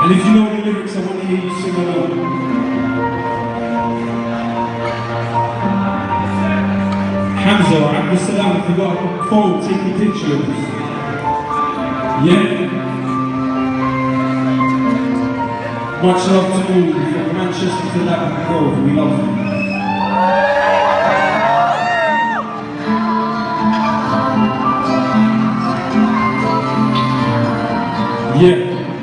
And if you know the lyrics, I want to hear you sing along. Hamza, Abdussalam, if you got a phone, take a picture of us. Yeah? Much love to all from Manchester to Lavender Grove, we love you. Yeah.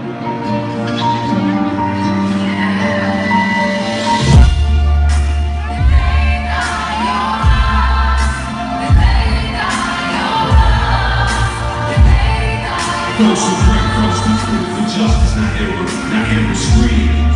Close to break, close to truth for justice, not ever screams.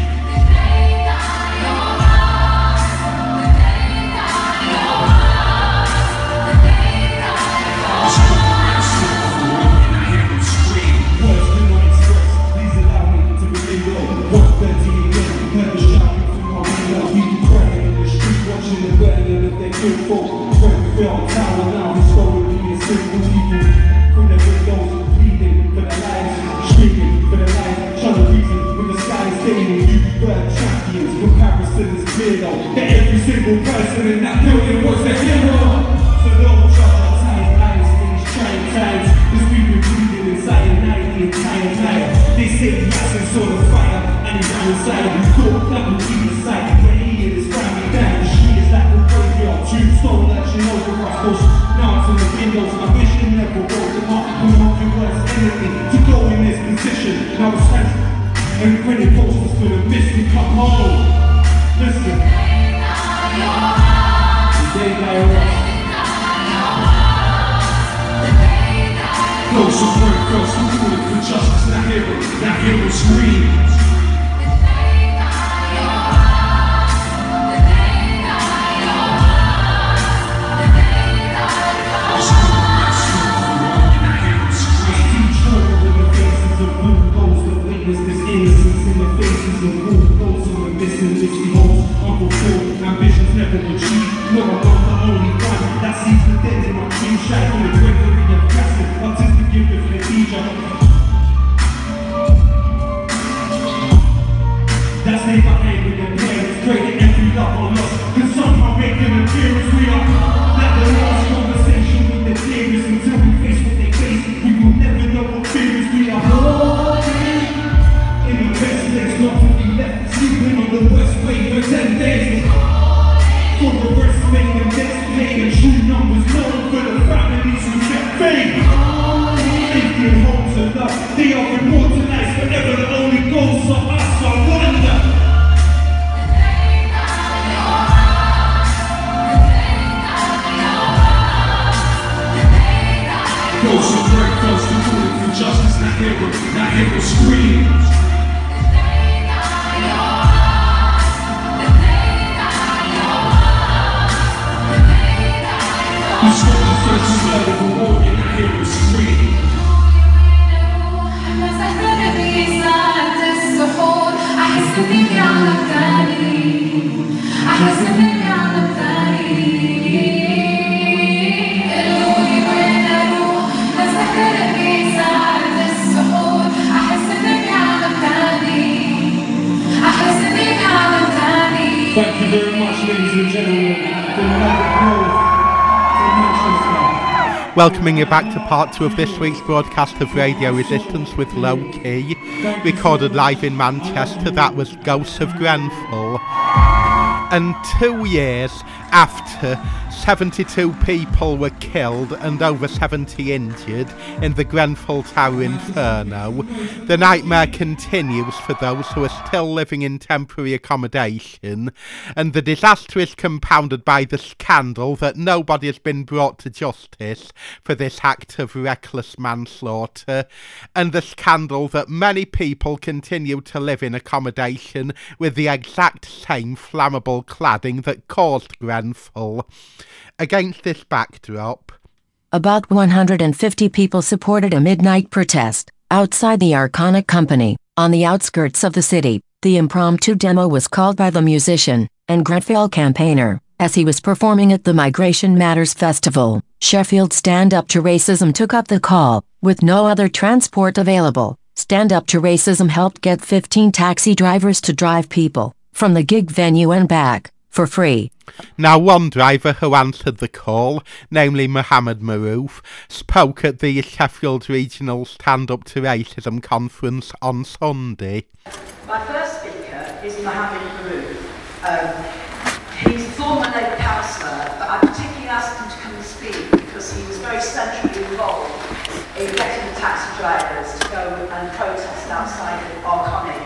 Every single person in that building was a hero. So don't judge our time, eyes in these trying times. Cause we've been breathing inside at night the entire night. They say the essence saw the fire and he's on inside. We thought that would be the sight. When he and his family down, the street is like a graveyard. Tombstone that you know the rascals. Now in the windows, my vision never broke them up. We want your worst enemy to go in this position. Now it's time and printed posters for the missing come home. Listen. Close to break, close to rule for justice, not hero screams. Ambitions never achieved. No, I'm not the only one that sees the dead in my dream. Shine on the gregory of passive, artistic gift of Khadija. That's they behind with their parents, creating every love on us. Cause somehow make an appearance. We are like the last conversation with the theorists. Until we face what they face, we will never know what fears we are. In the best place, not to be left sleeping on the west way for 10 days. For the rest, make them designate and true numbers known for the families who kept faith. Thinking home to love, they are immortalized forever. The only ghosts of us, I wonder. Close to break, close to ruling for justice, not hero screams. Thank you very much, ladies and gentlemen. Welcoming you back to part 2 of this week's broadcast of Radio Resistance with Low Key. Recorded live in Manchester, that was Ghosts of Grenfell. And 2 years after 72 people were killed and over 70 injured in the Grenfell Tower Inferno, the nightmare continues for those who are still living in temporary accommodation, and the disaster is compounded by the scandal that nobody has been brought to justice for this act of reckless manslaughter, and the scandal that many people continue to live in accommodation with the exact same flammable cladding that caused Grenfell. Against this backdrop, about 150 people supported a midnight protest outside the Arcana Company on the outskirts of the city. The impromptu demo was called by the musician and Grenfell campaigner as he was performing at the Migration Matters Festival. Sheffield Stand Up to Racism took up the call, with no other transport available. Stand Up to Racism helped get 15 taxi drivers to drive people from the gig venue and back for free. Now, one driver who answered the call, namely Mohammed Maroof, spoke at the Sheffield Regional Stand Up to Racism conference on Sunday. My first speaker is Mohammed Maroof. He's a former Labour councillor, but I particularly asked him to come and speak because he was very centrally involved in getting the taxi drivers to go and protest outside of Arconic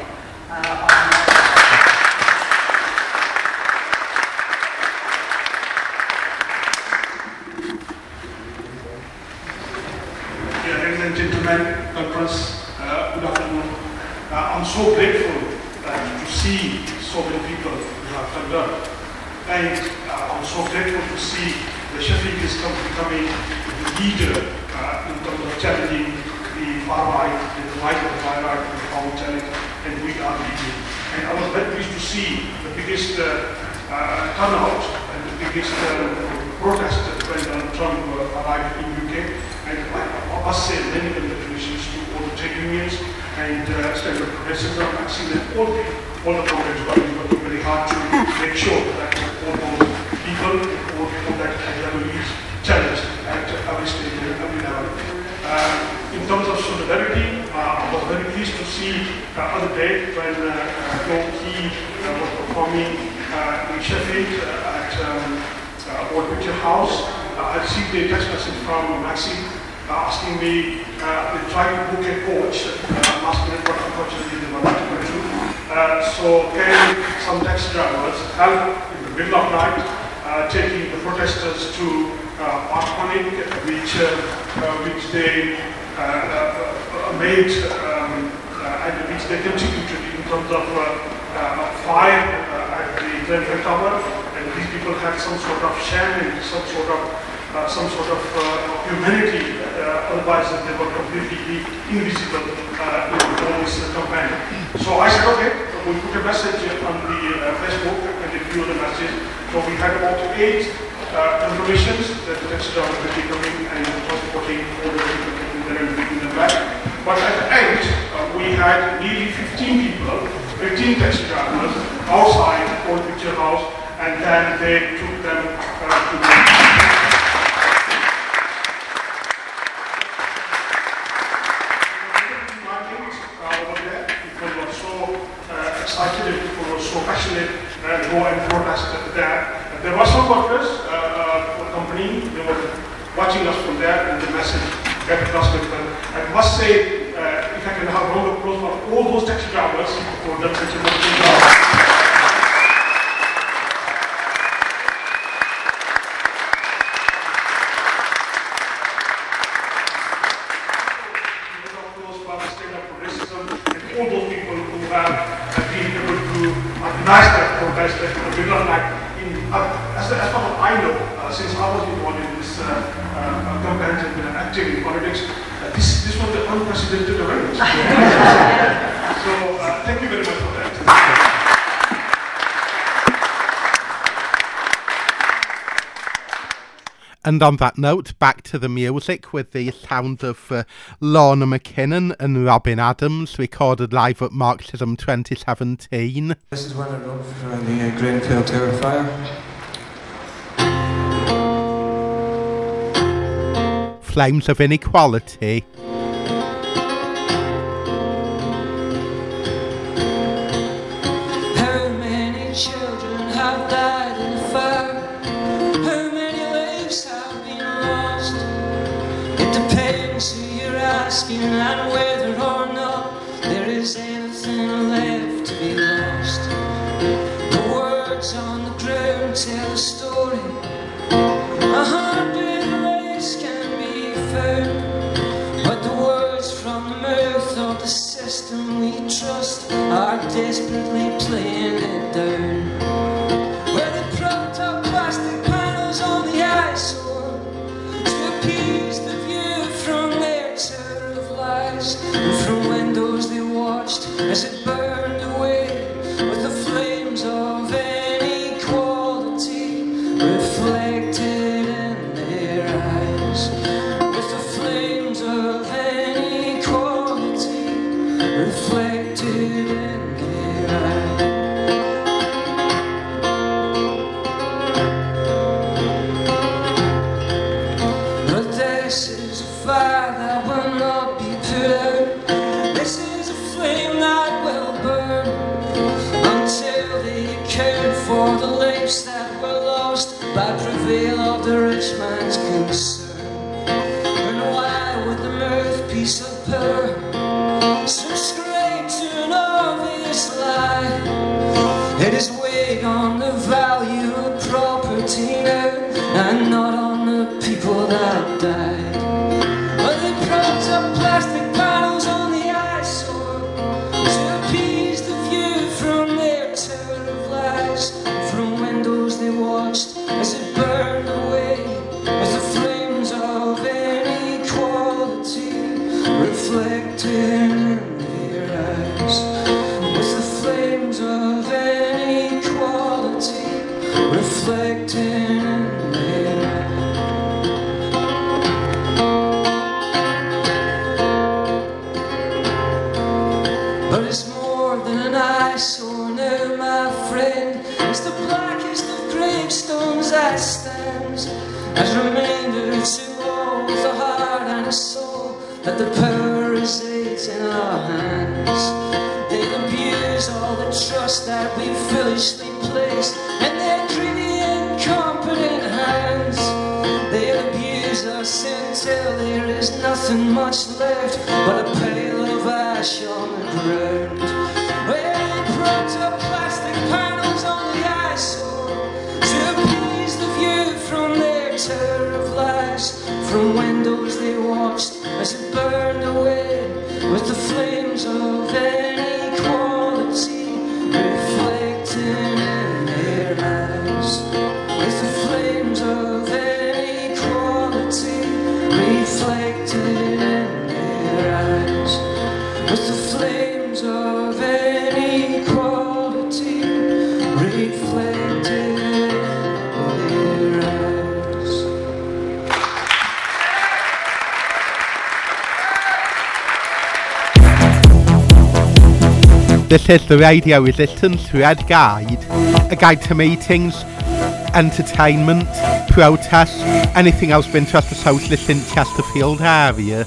Ladies and gentlemen, conference, good afternoon. I'm so grateful to see so many people who have turned up. And I'm so grateful to see the Sheffield is becoming the leader in terms of challenging the far right, the right of the far right, and how we challenge, and we are leading. And I was very pleased to see the biggest turnout and the biggest protest when Donald Trump arrived in UK. And I must say many congratulations to all the trade unions and Stand Up to Racism. I've seen that all the programs are working very hard to make sure that all those people, all people that have leads challenged at every stage and every level. In terms of solidarity, I was very pleased to see the other day when Noel Key was performing in Sheffield at Old Picture House. I received a text message from Maxine asking me to try to book a coach last minute, but unfortunately they were not able to. So can some taxi drivers help in the middle of night taking the protesters to Arconic, which they made and which they contributed in terms of fire at the Grenfell Tower, and these people had some sort of shame and some sort of humanity, otherwise they were completely invisible in all this campaign. So I said, okay, we put a message on the Facebook and they viewed the message. So we had about 8 confirmations that the taxi driver will be coming and transporting all the people in there and bringing them back. But at the end, we had nearly 15 people, 15 taxi drivers outside Old Picture House, and then they took them to the excited, people were so passionate and go and protest there. There were some workers for the company, they were watching us from there, and the message got across with them. I must say, if I can have a round of applause for all those taxi drivers for that such a good job. All those people who have been able to organize that protest at the middle of night. As far as I know, since I was involved in this campaign and active in politics, this was the unprecedented event. So thank you very much for that. And on that note, back to the music with the sound of Lorna McKinnon and Robin Adams, recorded live at Marxism 2017. This is when I wrote for the Grenfell Tower fire. Flames of Inequality. How many children have died in the fire? Asking and whether or not there is anything left to be lost. The words on the ground tell a story. 100 ways can be found, but the words from the mouth of the system we trust are desperately playing it down. Where they propped up plastic panels on the eyesore to appease the view from their tower of lies, and from windows they watched as it burned away with the flames of inequality reflected in their eyes, with the flames of inequality reflected in their eyes. But this is a fire that will not be put out. This is a flame that will burn until they account for the lives that were lost by prevail of the rich man's concern. And why would the mouthpiece of power subscribe to an obvious lie? It is weighed on the value of property now, and not on the people that died. But they propped up plastic panels on the eyesore to appease the view from their tower of lies. From windows they watched as it burned away with the flames of inequality reflected in their eyes. With the flames of inequality reflected in their eyes. But it's more than an eyesore now, my friend. It's the blackest of gravestones that stands as a reminder to all with a heart and a soul that the power resides in our hands. They abuse all the trust that we foolishly place in their greedy, incompetent hands. They abuse us until there is nothing much left but a pile of ash on the ground. Well, they propped up plastic panels on the eyesore to appease the view from their tower of lies. From windows they watched as it burned away with the flames of inequality reflecting in their eyes. With the flames of inequality reflected in their eyes. With the flames of inequality reflected in their eyes. This is the Radio Resistance Red Guide, a guide to meetings, entertainment, protests, anything else of interest to socialists in Chesterfield area.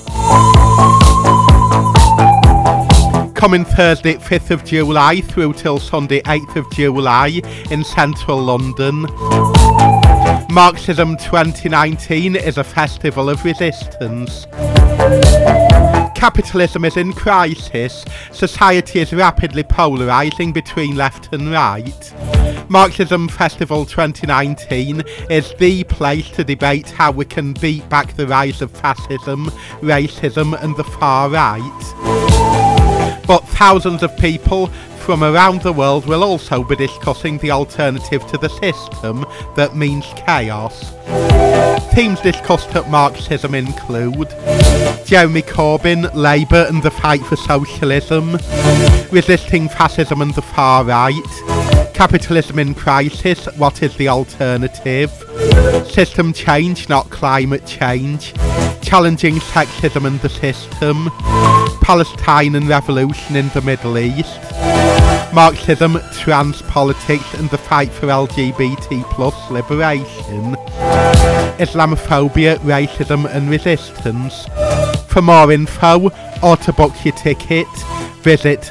Coming Thursday 5th of July through till Sunday 8th of July in central London. Marxism 2019 is a festival of resistance. Capitalism is in crisis. Society is rapidly polarising between left and right. Marxism Festival 2019 is the place to debate how we can beat back the rise of fascism, racism and the far right. But thousands of people from around the world will also be discussing the alternative to the system that means chaos. Themes discussed at Marxism include Jeremy Corbyn, Labour and the fight for socialism, resisting fascism and the far right, capitalism in crisis, what is the alternative, system change, not climate change, challenging sexism and the system, Palestine and revolution in the Middle East, Marxism, trans politics and the fight for LGBT plus liberation, Islamophobia, racism and resistance. For more info or to book your ticket, visit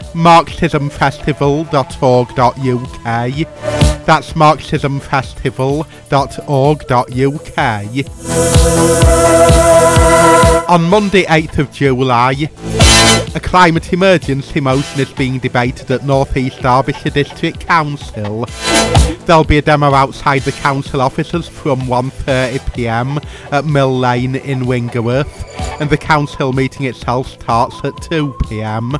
marxismfestival.org.uk. That's marxismfestival.org.uk. On Monday 8th of July, a climate emergency motion is being debated at North East Derbyshire District Council. There'll be a demo outside the council offices from 1:30pm at Mill Lane in Wingerworth, and the council meeting itself starts at 2pm.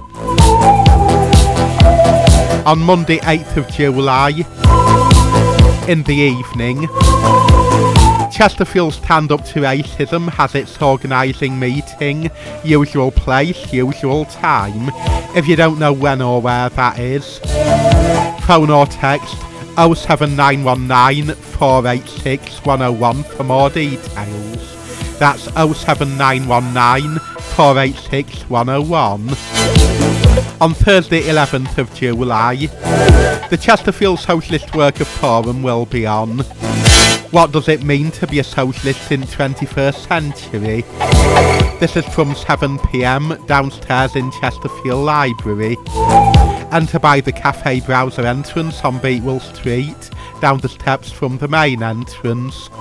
On Monday 8th of July, in the evening, Chesterfield Stand Up to Racism has its organising meeting, usual place, usual time. If you don't know when or where that is, phone or text 07919 486 101 for more details. That's 07919 486 101. On Thursday 11th of July, the Chesterfield Socialist Worker Forum will be on. What does it mean to be a socialist in 21st century? This is from 7 p.m. downstairs in Chesterfield Library. Enter by the Cafe Browser entrance on Beatwell Street, down the steps from the main entrance.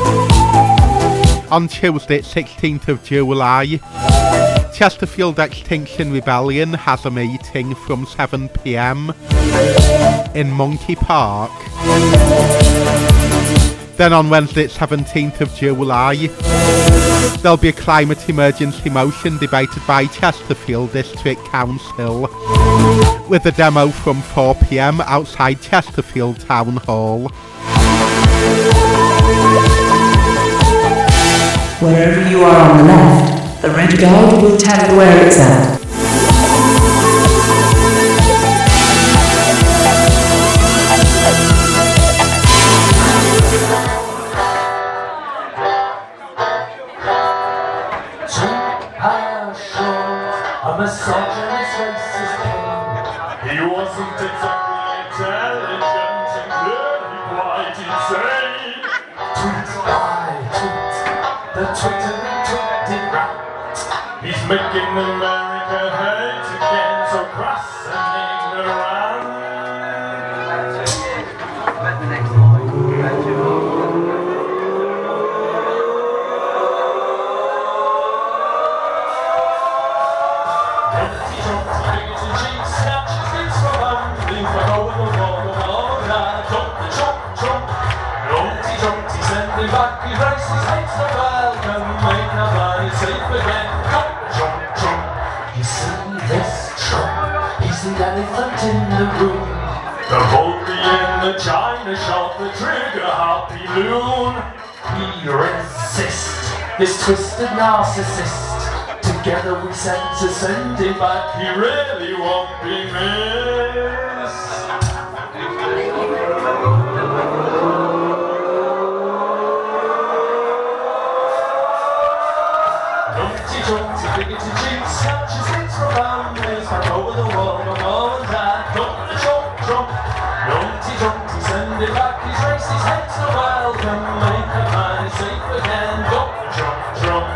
On Tuesday 16th of July, Chesterfield Extinction Rebellion has a meeting from 7 p.m. in Monkey Park. Then on Wednesday 17th of July, there'll be a climate emergency motion debated by Chesterfield District Council, with a demo from 4 p.m. outside Chesterfield Town Hall. Wherever you are on the left, the red guard will tell you where it's at. A misogynist racist king. He wasn't exactly intelligent and clearly quite insane. Tweet by tweet, the twittering tweeted rat. He's making America hate again, so crass and ignorant. In the room, the bully in the china shop, the trigger happy loon. We resist this twisted narcissist. Together we send him back. He really won't be missed. Humpty Dumpty, bigoted cheeks, snatches hits from families back over the wall. Humpty, send it back, his racist head's not welcome. Make a man safe again, jump.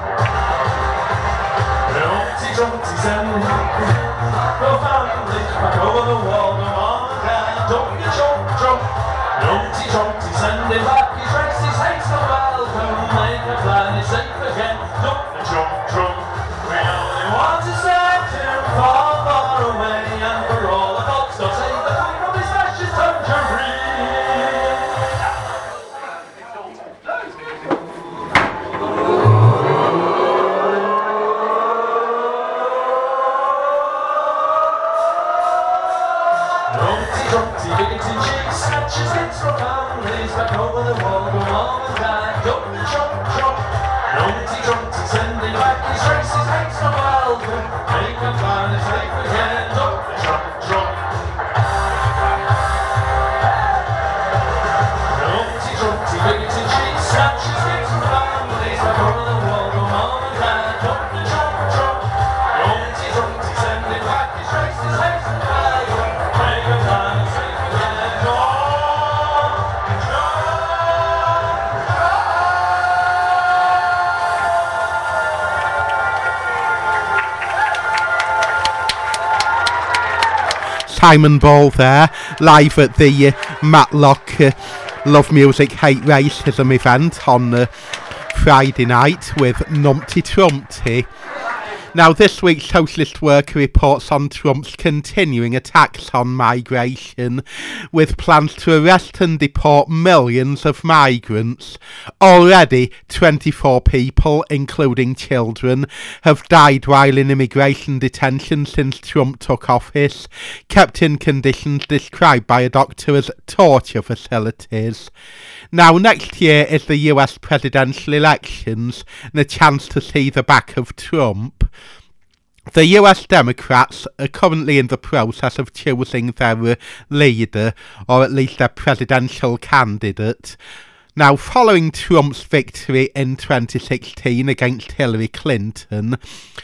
Humpty, send it back, no family, back over the wall, no mom and dad, jump. Humpty, send it back, his racist head's not welcome. Make a man safe again, jump. We only want to set him far away, and for all the folks don't say the queen of his fascist dungeonry. Humpty Dumpty, bigoted cheeks, snatches hits from families back over the wall, go mom and dad, jump. Humpty Dumpty, sending back his racist hates no welcome. Make a plan and safe again, jump. Humpty Dumpty, bigoted cheeks, snatches hits from families back over the wall, go mom and dad, jump. Humpty Dumpty, sending back his racist hates no welcome. Make a plan and safe again, jump. Simon Ball there, live at the Matlock Love Music Hate Racism event on Friday night with Numpty Trumpty. Now, this week's Socialist Worker reports on Trump's continuing attacks on migration, with plans to arrest and deport millions of migrants. Already, 24 people, including children, have died while in immigration detention since Trump took office, kept in conditions described by a doctor as torture facilities. Now, next year is the US presidential elections and a chance to see the back of Trump. The US Democrats are currently in the process of choosing their leader, or at least their presidential candidate. Now, following Trump's victory in 2016 against Hillary Clinton,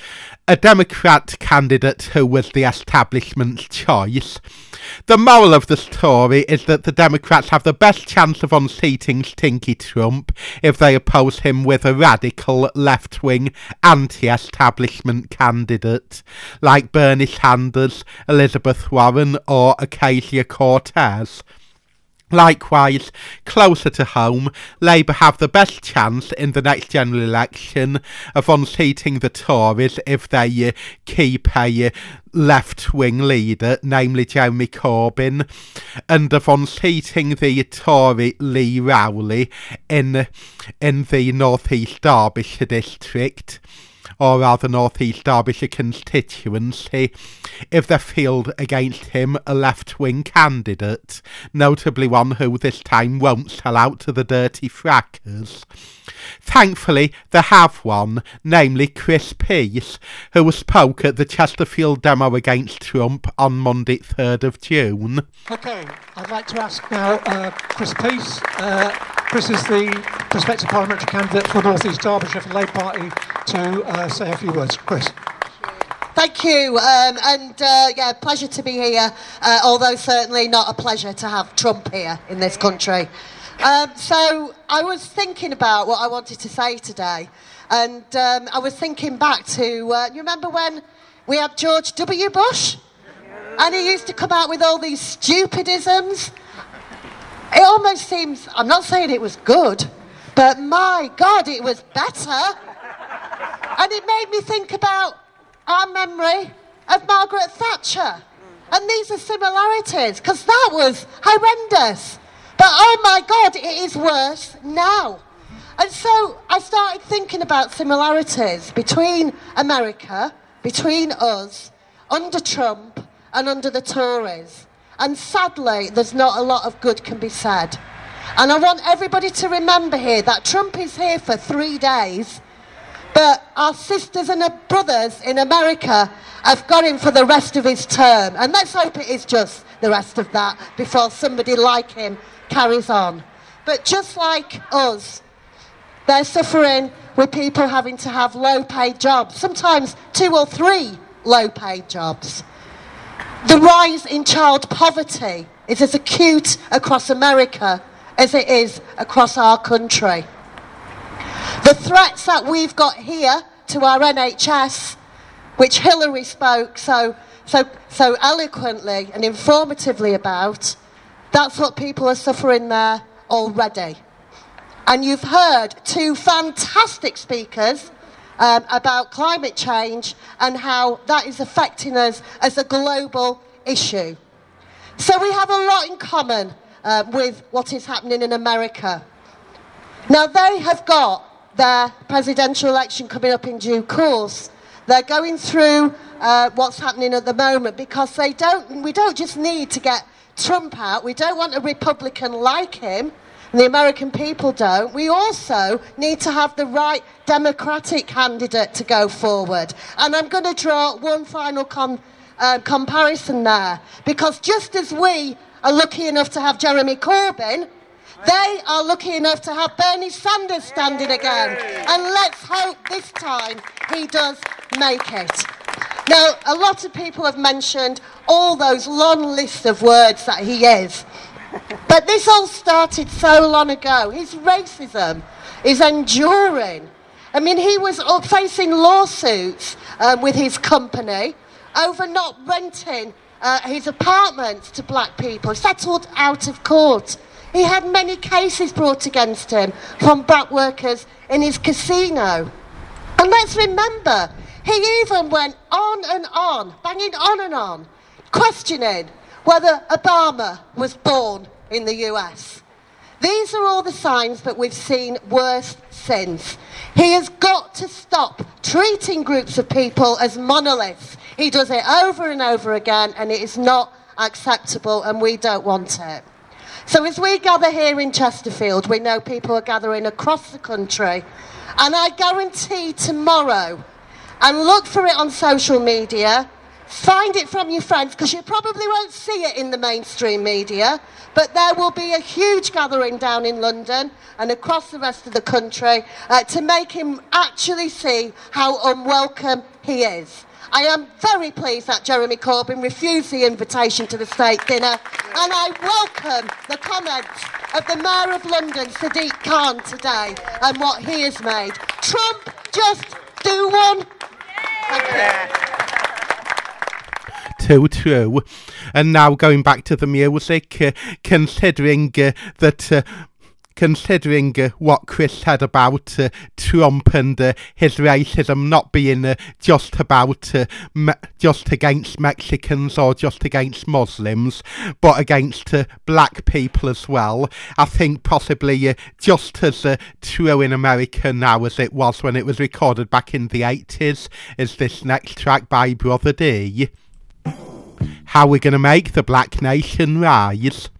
a Democrat candidate who was the establishment's choice. The moral of the story is that the Democrats have the best chance of unseating Stinky Trump if they oppose him with a radical left-wing anti-establishment candidate like Bernie Sanders, Elizabeth Warren or Ocasio-Cortez. Likewise, closer to home, Labour have the best chance in the next general election of unseating the Tories if they keep a left-wing leader, namely Jeremy Corbyn, and of unseating the Tory Lee Rowley in the North East Derbyshire district, or rather North East Derbyshire constituency, if they field against him a left-wing candidate, notably one who this time won't sell out to the dirty frackers. Thankfully, they have one, namely Chris Peace, who spoke at the Chesterfield demo against Trump on Monday 3rd of June. OK, I'd like to ask now Chris Peace. Chris is the prospective parliamentary candidate for North East Derbyshire for the Labour Party to say a few words. Chris. Thank you, yeah, pleasure to be here, although certainly not a pleasure to have Trump here in this country. So I was thinking about what I wanted to say today, and I was thinking back to, you remember when we had George W. Bush? And he used to come out with all these stupidisms. It almost seems, I'm not saying it was good, but my God, it was better. And it made me think about our memory of Margaret Thatcher. And these are similarities, because that was horrendous. But oh my God, it is worse now. And so I started thinking about similarities between America, between us, under Trump and under the Tories. And sadly, there's not a lot of good can be said. And I want everybody to remember here that Trump is here for 3 days, but our sisters and our brothers in America have got him for the rest of his term. And let's hope it is just the rest of that before somebody like him carries on. But just like us, they're suffering with people having to have low-paid jobs, sometimes 2 or 3 low-paid jobs. The rise in child poverty is as acute across America as it is across our country. The threats that we've got here to our NHS, which Hillary spoke so eloquently and informatively about, that's what people are suffering there already. And you've heard 2 fantastic speakers about climate change and how that is affecting us as a global issue. So we have a lot in common with what is happening in America. Now they have got their presidential election coming up in due course. They're going through what's happening at the moment because we don't just need to get Trump out. We don't want a Republican like him. And the American people don't. We also need to have the right Democratic candidate to go forward. And I'm going to draw one final comparison there. Because just as we are lucky enough to have Jeremy Corbyn, they are lucky enough to have Bernie Sanders standing again. And let's hope this time he does make it. Now, a lot of people have mentioned all those long lists of words that he is. But this all started so long ago. His racism is enduring. I mean, he was facing lawsuits with his company over not renting his apartments to black people, settled out of court. He had many cases brought against him from black workers in his casino. And let's remember, he even went on and on, banging on and on, questioning whether Obama was born in the US. These are all the signs that we've seen worse since. He has got to stop treating groups of people as monoliths. He does it over and over again, and it is not acceptable, and we don't want it. So as we gather here in Chesterfield, we know people are gathering across the country, and I guarantee tomorrow, and look for it on social media, find it from your friends, because you probably won't see it in the mainstream media, but there will be a huge gathering down in London and across the rest of the country to make him actually see how unwelcome he is. I am very pleased that Jeremy Corbyn refused the invitation to the state dinner, and I welcome the comments of the Mayor of London, Sadiq Khan, today, and what he has made. Trump, just do one. Thank you. Too true. And now going back to the music, considering what Chris said about Trump and his racism not being just against Mexicans or just against Muslims, but against black people as well, I think possibly just as true in America now as it was when it was recorded back in the 80s is this next track by Brother D. How we're going to make the black nation rise.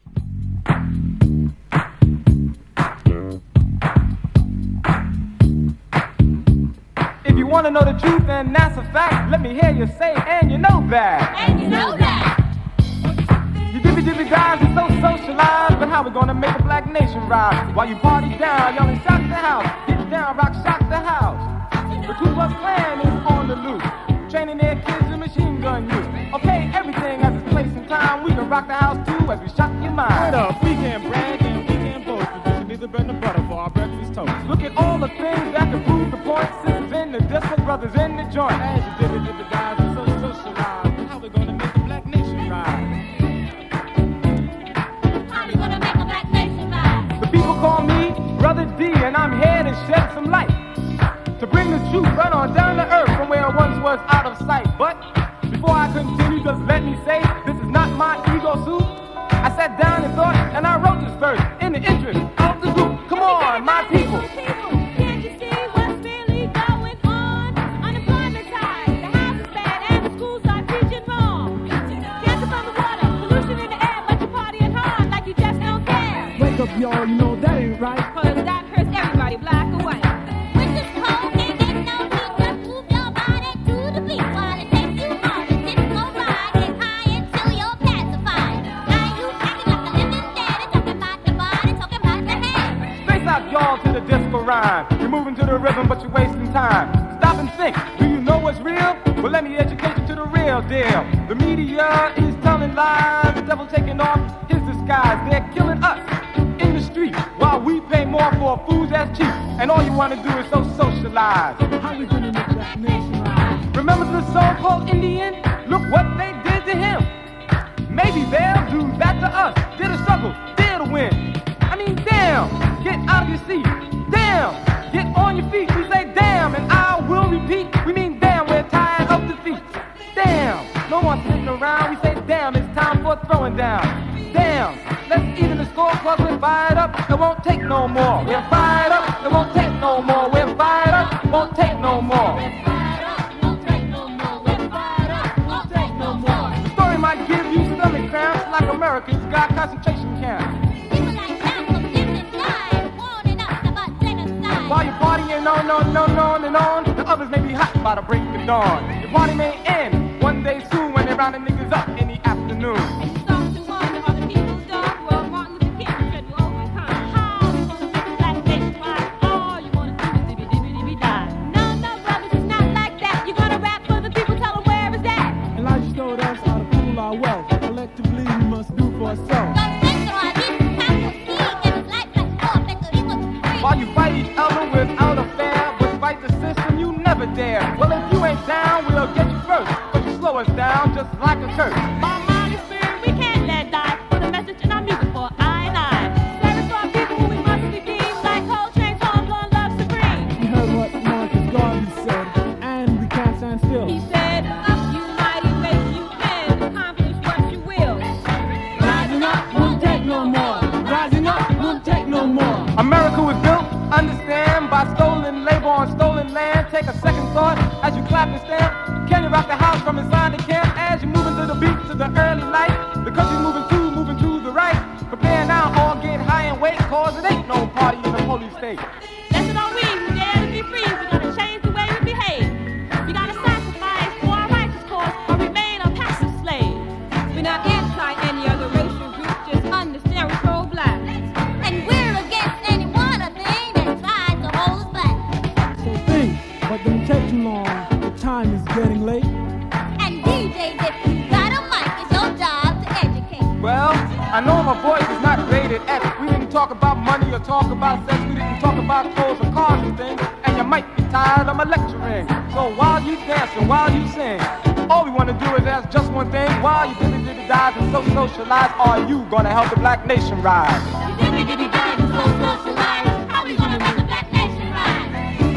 If you want to know the truth, and that's a fact, let me hear you say, and you know that. And you know that. You dippy guys are so socialized, but how we gonna make a black nation rise? While you party down, y'all in shock the house. Get down, rock, shock the house. The Ku Klux Klan is on the loose, training their kids in machine gun use. Okay, everything has its place and time. We can rock the house too as we shock your mind. Wait up, we can't brag and we can't boast. Tradition needs a bread and butter for our breakfast toast. Look at all the things that can prove the point. Sisters in the disco, brothers in the joint. As you dippy guys are so socialized, how we gonna make the black nation rise? How we gonna make a black nation rise? The people call me Brother D, and I'm here to shed some light, to bring the truth right on down to earth from where it once was out of sight. But before I continue, just let me say, this is not my ego suit. I sat down and thought, and I wrote this verse in the interest of the group. Come on, my people. Can't you see what's really going on? Unemployment's high, the house is bad, and the schools are teaching wrong. Cancer from the water, pollution in the air, but you're partying hard like you just don't care. Wake up, y'all, you know that ain't right. Cause that hurts everybody, black or white. When it's cold and there's no heat, just move your body to the beat while it takes you on the disco ride. Get high until you're pacified. Now you acting like a living dead and talking about the body, talking about the head. Space out, y'all, to the disco rhyme. You're moving to the rhythm, but you're wasting time. Stop and think. Do you know what's real? Well, let me educate you to the real deal. The media is telling lies. The devil taking off his disguise. They're killing us in the street while we pay more for food that's cheap. And all you want to do is so socialize. How we gonna make that nation rise? Remember the so-called Indian? Look what they did to him. Maybe they'll do that to us. They're the struggle, they're the win. I mean, damn, get out of your seat. Damn, get on your feet. We say damn, and I will repeat. We mean damn, we're tired of defeat. Damn, no more sitting around. We say damn, it's time for throwing down. Damn, let's eat in the score, cause we're fired up. It won't take no more. We're fired up. It won't take no more. We're fired up. Won't take no more. The story might give you stomach cramps like America's got concentration camps. People like Malcolm lived and died, warning us about genocide. While you're partying on and on, the others may be hot by the break of dawn. Your party may end one day soon when they're rounding niggas up in the afternoon. Stop to wonder how the people's done. Well, Martin Luther King said to overcome. How you gonna make a black nation rise? All you wanna do is dibby die. No, brothers, it's not like that. You're gonna rap for the people, tell them where it's at. Elijah told us how to pool our wealth. Collectively, we must do for ourselves. While you fight each other without a fair, but fight the system, you never dare. Well, if you ain't down, we'll get you first. But you slow us down just like a curse. By mind and spirit, we can't let die. Put a message in our music for I and I. Serving for our people, we must be deemed like Coltrane's homegrown love supreme. We heard what Marcus Garvey said, and we can't stand still. He said, up you mighty make you can accomplish what you will. Rising up won't take no more. Rising up won't take no more. America was built, understand, by stolen labor on stolen land. Take a second thought as you clap and stamp. Can you rock the house from inside the camp? As you move into the beat to the early light, the country's moving to the right. Prepare now, all get high and wait, cause it ain't no party in the police state. Lesson on we who dare to be free. We gotta change the way we behave. We gotta sacrifice for our righteous cause or remain a passive slave. We're not anti any other racial group, just understand we're pro-black. And we're against any one of thing that tries to hold us back. So think, but don't take too long. The time is getting late. And DJs, if you got a mic, it's your job to educate. Well, I know my voice is not rated X. We didn't talk about money or talk about sex. We didn't talk about clothes or cars and things. And you might be tired of my lecturing. So while you dance and while you sing, all we want to do is ask just one thing. While you diddy-diddy-dies and so socialize, are you gonna help the black nation rise? You diddy-diddy-dies and so socialize. How we gonna make the black nation rise?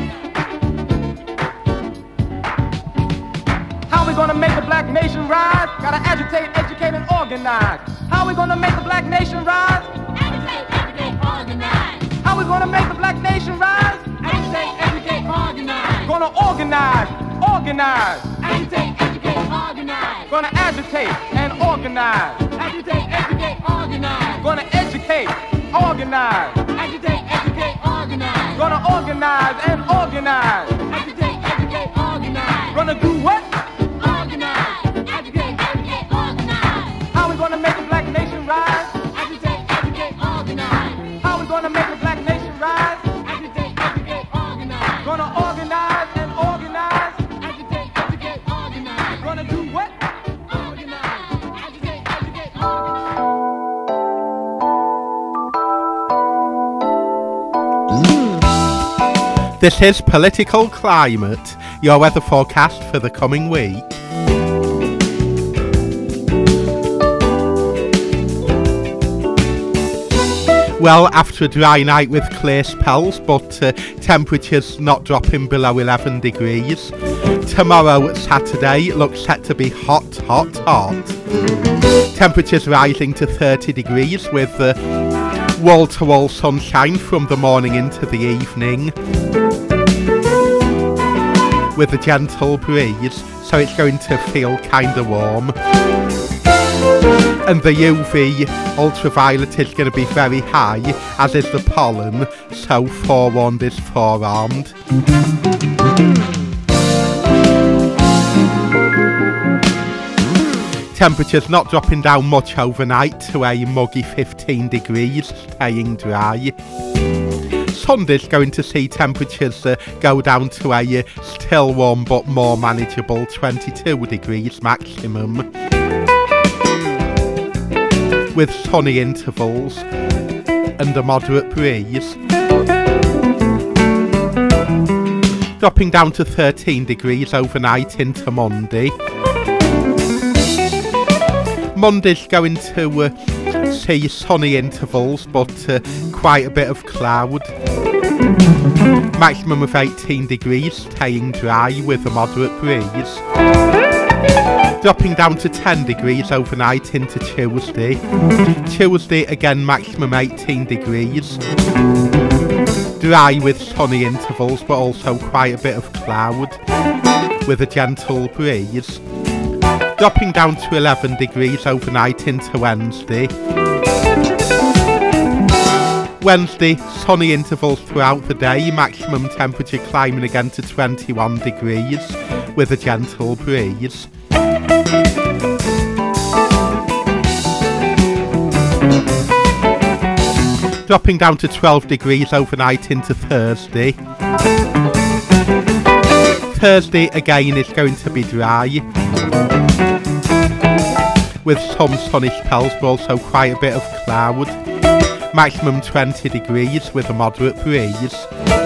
How we gonna make the black nation rise? Gotta agitate, educate, and organize. How we gonna make the black nation rise? Agitate, educate, organize. How we gonna make the black nation rise? Agitate, educate, organize. Gonna organize, organize. Agitate, educate, organize. Gonna agitate and organize. Agitate, educate, organize. Gonna educate, organize. Agitate, educate, organize. Gonna organize and organize. Agitate, educate, organize. Gonna do what? Organize. Agitate, educate, organize. How we gonna make the black nation rise? Agitate, educate, organize. How we gonna make the black nation rise? Agitate, educate, organize. Gonna organize and organize. Agitate, educate, organize. Gonna do what? Organize. Agitate, educate, organize. This is Political Climate, your weather forecast for the coming week. Well, after a dry night with clear spells, but temperatures not dropping below 11 degrees. Tomorrow, Saturday, looks set to be hot, hot, hot. Temperatures rising to 30 degrees with wall-to-wall sunshine from the morning into the evening, with a gentle breeze, so it's going to feel kind of warm. And the UV ultraviolet is going to be very high, as is the pollen, so forewarned is forearmed. Temperatures not dropping down much overnight to a muggy 15 degrees, staying dry. Sunday's going to see temperatures go down to a still warm but more manageable 22 degrees maximum, with sunny intervals and a moderate breeze. Dropping down to 13 degrees overnight into Monday. Monday's going to see sunny intervals but quite a bit of cloud. Maximum of 18 degrees, staying dry with a moderate breeze. Dropping down to 10 degrees overnight into Tuesday. Tuesday again maximum 18 degrees. Dry with sunny intervals but also quite a bit of cloud with a gentle breeze. Dropping down to 11 degrees overnight into Wednesday. Wednesday, sunny intervals throughout the day, maximum temperature climbing again to 21 degrees with a gentle breeze. Dropping down to 12 degrees overnight into Thursday. Thursday again is going to be dry, with some sunny spells but also quite a bit of cloud. Maximum 20 degrees with a moderate breeze.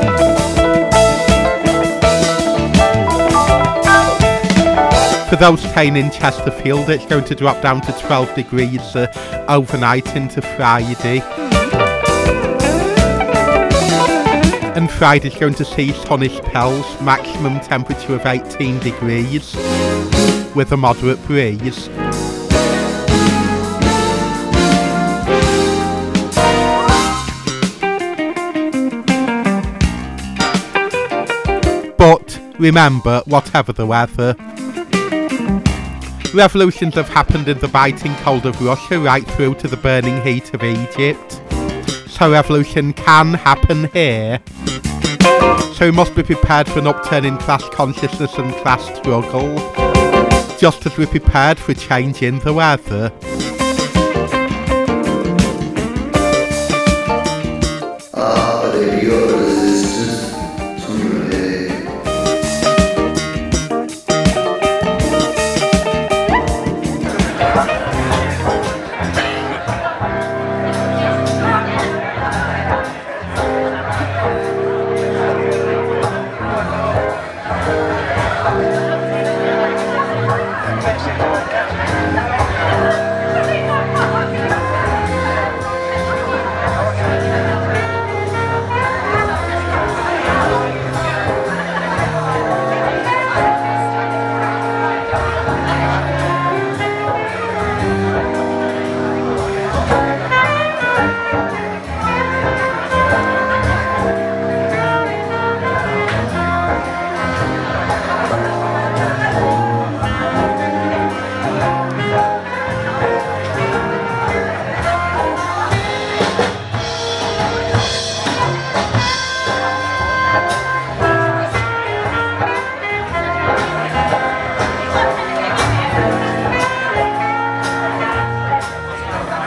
For those staying in Chesterfield, it's going to drop down to 12 degrees overnight into Friday. And Friday's going to see sunny spells, maximum temperature of 18 degrees with a moderate breeze. But remember, whatever the weather, revolutions have happened in the biting cold of Russia right through to the burning heat of Egypt. So revolution can happen here. So we must be prepared for an upturn in class consciousness and class struggle, just as we're prepared for change in the weather.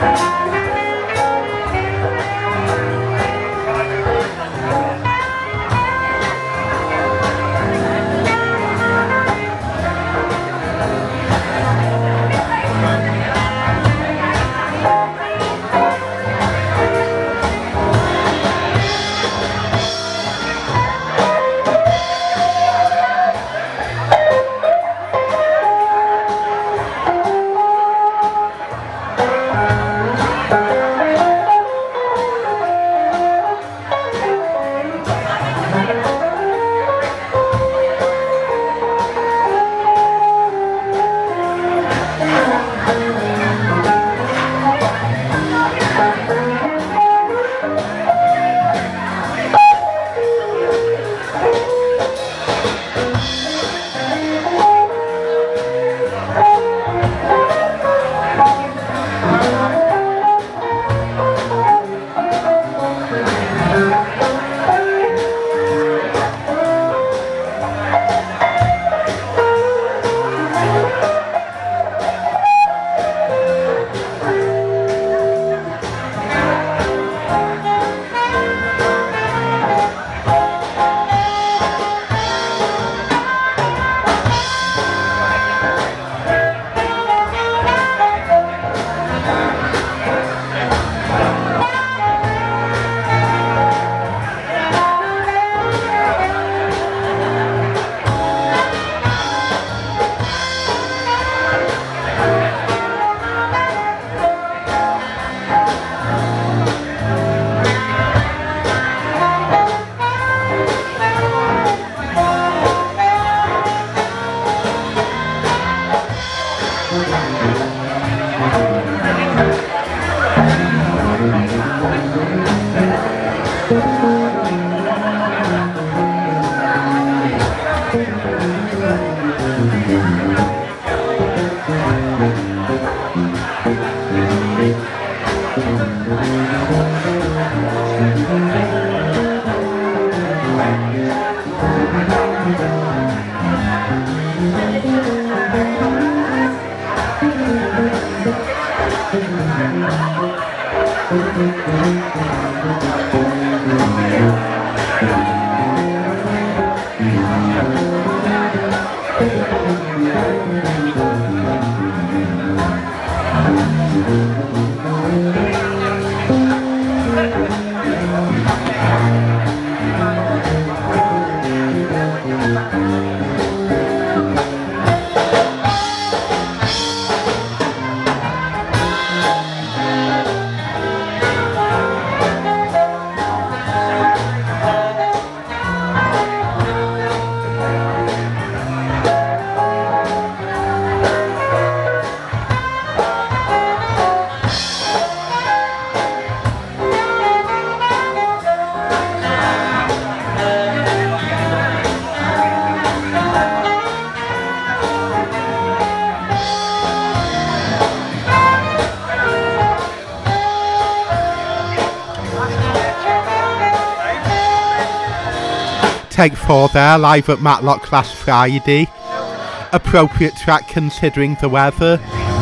Take 4 there, live at Matlock last Friday. Appropriate track considering the weather.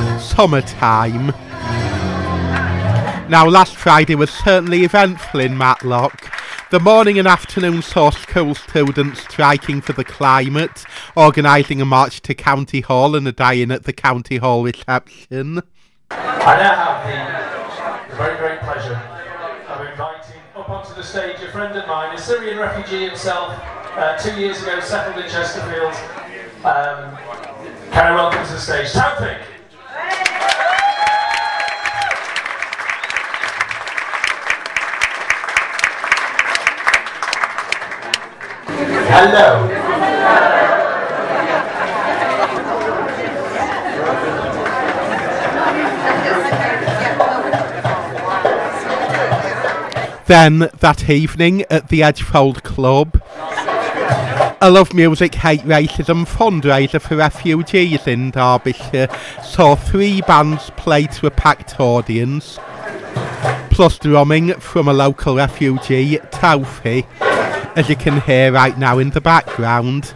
Summertime. Now, last Friday was certainly eventful in Matlock. The morning and afternoon saw school students striking for the climate, organising a march to County Hall and a die-in at the County Hall reception. I now have the very great pleasure of inviting up onto the stage a friend of mine, a Syrian refugee himself, 2 years ago settled in Chesterfield. Can I welcome to the stage Tawfiq? Hello. Then, that evening at the Edgefold Club, a Love Music, Hate Racism fundraiser for refugees in Derbyshire saw 3 bands play to a packed audience, plus drumming from a local refugee, Tawfiq, as you can hear right now in the background.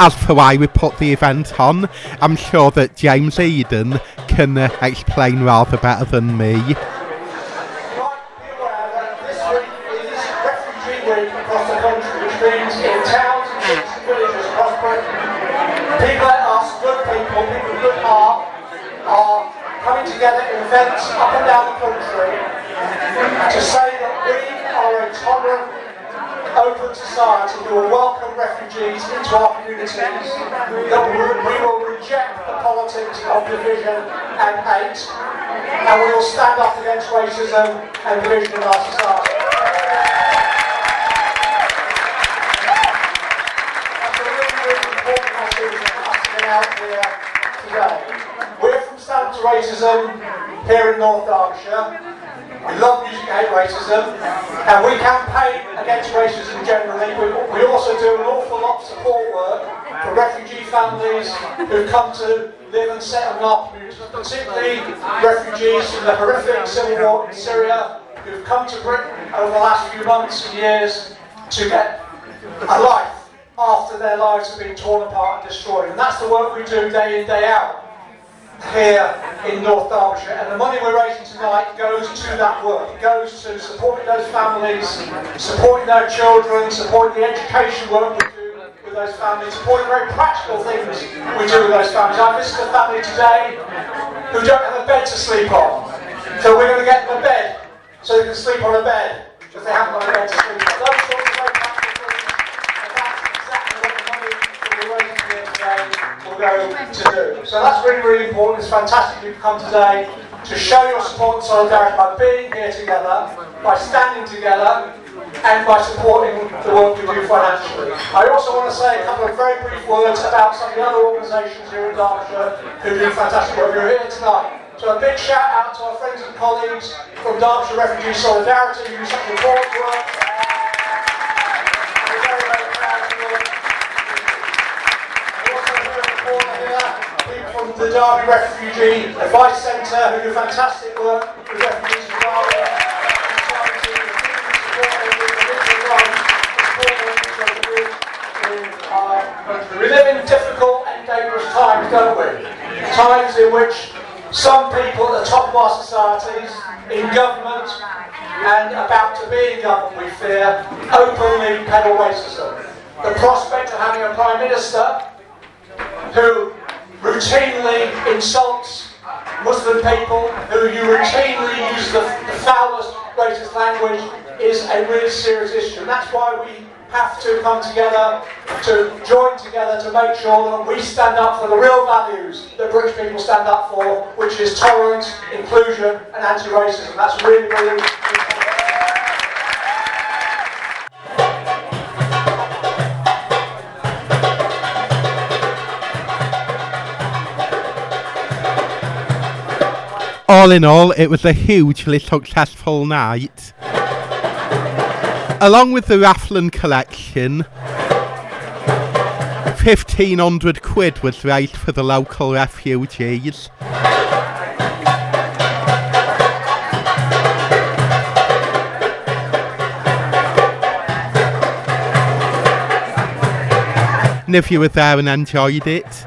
As for why we put the event on, I'm sure that James Eden can explain rather better than me. This week is Refugee Week across the country, which means in towns and cities and villages across Britain, people like us, good people with good heart, are coming together in events up and down the country to say that we are a tolerant, open society who will welcome refugees into our communities, that we will reject the politics of division and hate, and we will stand up against racism and division in our society. That's a really important message for us to get out here today. We're from Stand to Racism here in North Derbyshire. We love Music Hate Racism, and we campaign against racism generally. We also do an awful lot of support work for refugee families who come to live and settle in our communities, particularly refugees from the horrific civil war in Syria who've come to Britain over the last few months and years to get a life after their lives have been torn apart and destroyed. And that's the work we do day in, day out here in North Derbyshire, and the money we're raising tonight goes to that work. It goes to supporting those families, supporting their children, supporting the education work we do with those families, supporting very practical things we do with those families. I visited a family today who don't have a bed to sleep on, so we're going to get them a bed so they can sleep on a bed because they haven't got a bed to sleep on. Those sorts of very practical things, and that's exactly what the money that we're raising here today will go to do. So that's really, really important. It's fantastic you've come today to show your support and solidarity by being here together, by standing together, and by supporting the work we do financially. I also want to say a couple of very brief words about some of the other organisations here in Derbyshire who do fantastic work. Who are here tonight. So a big shout out to our friends and colleagues from Derbyshire Refugee Solidarity who do such important work. We're very, very proud of you. People from the Derby Refugee Advice Centre who do fantastic work with refugees from Derby. We live in difficult and dangerous times, don't we? Times in which some people at the top of our societies, in government and about to be in government, we fear, openly peddle racism. The prospect of having a Prime Minister who routinely insults Muslim people, who you routinely use the foulest, racist language, is a really serious issue. And that's why we have to come together, to join together to make sure that we stand up for the real values that British people stand up for, which is tolerance, inclusion and anti-racism. That's really, really important. All in all, it was a hugely successful night. Along with the Rathlen collection, 1,500 quid was raised for the local refugees. And if you were there and enjoyed it,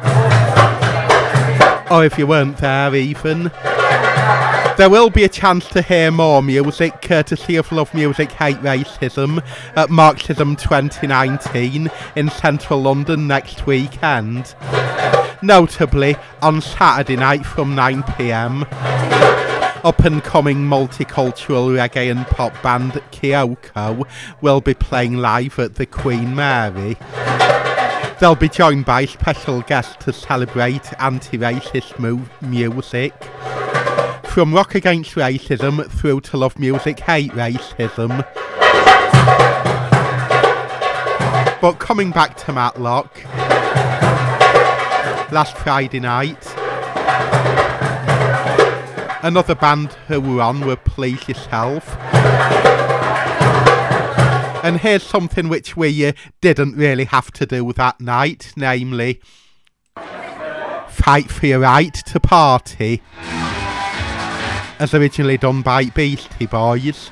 or if you weren't there even, there will be a chance to hear more music courtesy of Love Music Hate Racism at Marxism 2019 in central London next weekend. Notably on Saturday night from 9 PM, up and coming multicultural reggae and pop band Kyoko will be playing live at the Queen Mary. They'll be joined by special guests to celebrate anti-racist music. From Rock Against Racism through to Love Music Hate Racism. But coming back to Matlock, last Friday night, another band who were on were Please Yourself. And here's something which we didn't really have to do that night, namely Fight for Your Right to Party, as originally done by Beastie Boys.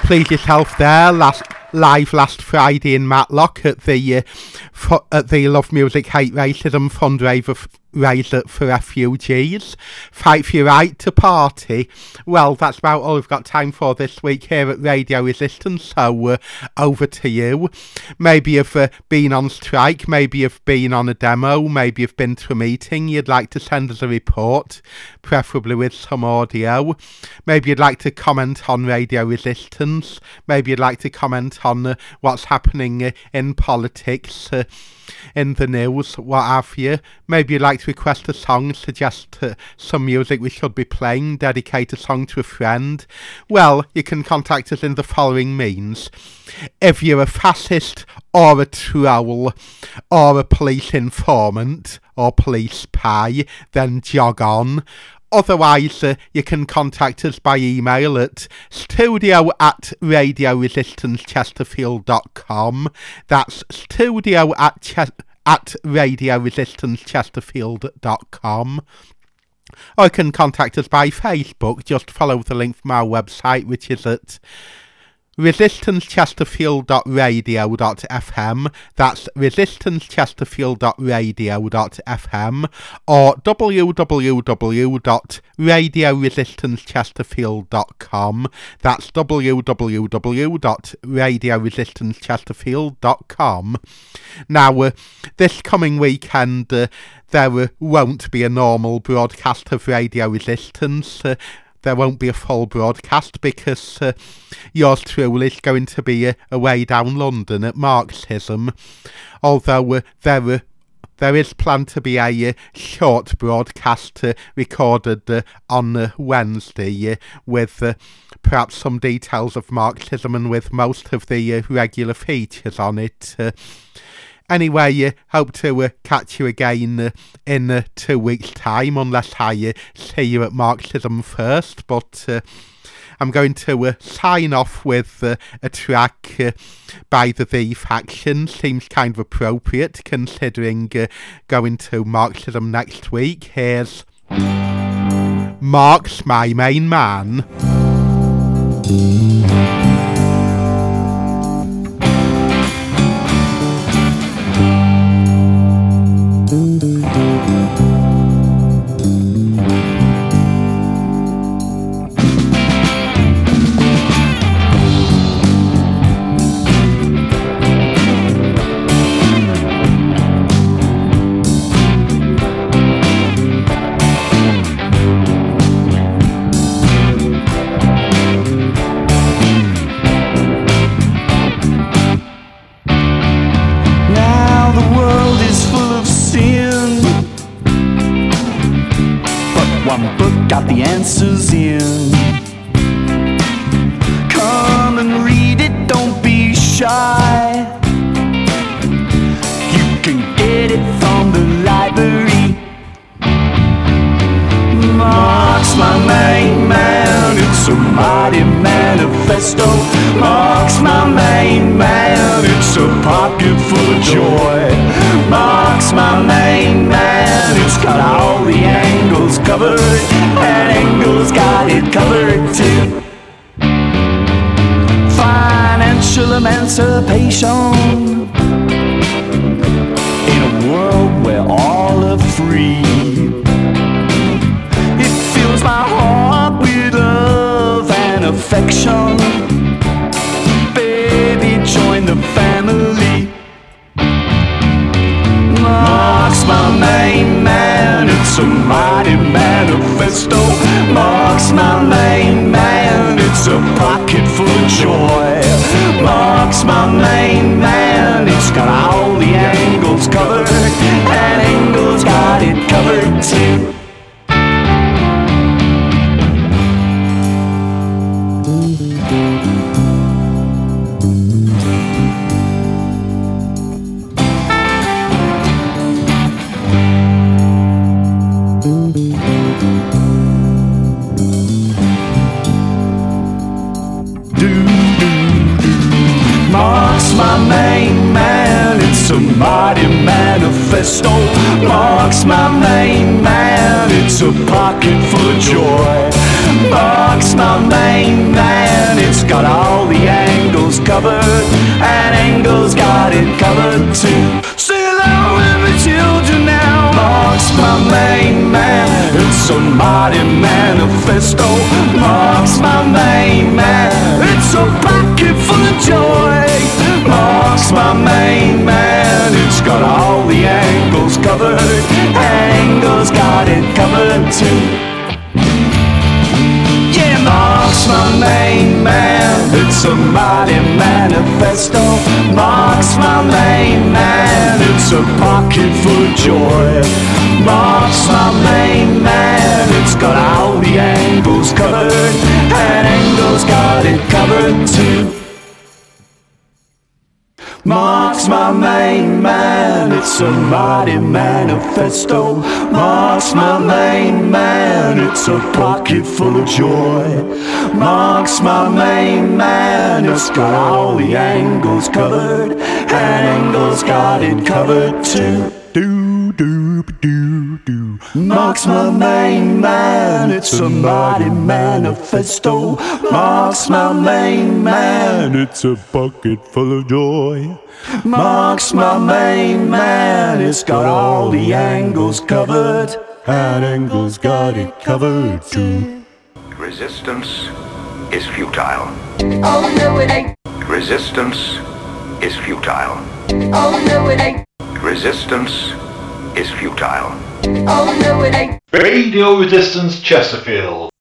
please yourself there live last Friday in Matlock at the Love Music Hate Racism fundraiser for refugees. Fight for your right to party. Well, that's about all we've got time for this week here at Radio Resistance, so over to you. Maybe you've been on strike, maybe you've been on a demo, maybe you've been to a meeting, you'd like to send us a report, preferably with some audio. Maybe you'd like to comment on Radio Resistance, maybe you'd like to comment on what's happening in politics, in the news, what have you. Maybe you'd like to request a song, suggest some music we should be playing, dedicate a song to a friend. Well, you can contact us in the following means. If you're a fascist or a troll or a police informant or police spy, then jog on. Otherwise, you can contact us by email at studio@radioresistancechesterfield.com. That's studio@radioresistancechesterfield.com. Or you can contact us by Facebook. Just follow the link from our website, which is at resistancechesterfield.radio.fm. That's resistancechesterfield.radio.fm or www.radioresistancechesterfield.com. That's www.radioresistancechesterfield.com. Now, this coming weekend, there won't be a normal broadcast of Radio Resistance. There won't be a full broadcast because yours truly is going to be away down London at Marxism. Although there is planned to be a short broadcast recorded on Wednesday with perhaps some details of Marxism and with most of the regular features on it. Anyway, hope to catch you again in 2 weeks' time, unless I see you at Marxism first. But I'm going to sign off with a track by the V Faction. Seems kind of appropriate considering going to Marxism next week. Here's Marx, My Main Man. Got the answers in. Come and read it, don't be shy. You can get it from the library. Marx, my main man, it's a mighty manifesto. Marx, my main man, it's a pocket full of joy. Marx, my main man, it's got all the angles covered, and Engels got it covered too. Financial emancipation in a world where all are free. It fills my heart with love and affection. Baby, join the family. Marx, my main man, it's a mighty manifesto. Marx, my main man, it's a pocket full of joy. Marx, my main man, it's got all the angles covered, and Engels got it covered too. Marx, my main man, it's a mighty manifesto. Marx, my main man, it's a pocket full of joy. Marx, my main man, it's got all the angles covered, and Angles got it covered too. Sing along with the children now. Mark's my main man, it's a mighty manifesto. Mark's my main man, it's a pocket full of joy. Mark's my main man, it's got all the angles covered, and Angles got it covered too. Yeah, Mark's my main man, it's a mighty manifesto. Mark's my main man, it's a pocket full of joy. Mark's my main man, it's got all the angles covered, and Angles got it covered too. Mark's my main man, it's a mighty manifesto. Mark's my main man, it's a pocket full of joy. Mark's my main man, it's got all the angles covered, and Angles got it covered too. Mark's my main man, it's a mighty manifesto. Mark's my main man, it's a bucket full of joy. Mark's my main man, it's got all the angles covered, and Angles got it covered too. Resistance is futile. Oh no it ain't. Resistance is futile. Oh no it ain't. Resistance is futile. Oh no it ain't. Radio Resistance Chesterfield.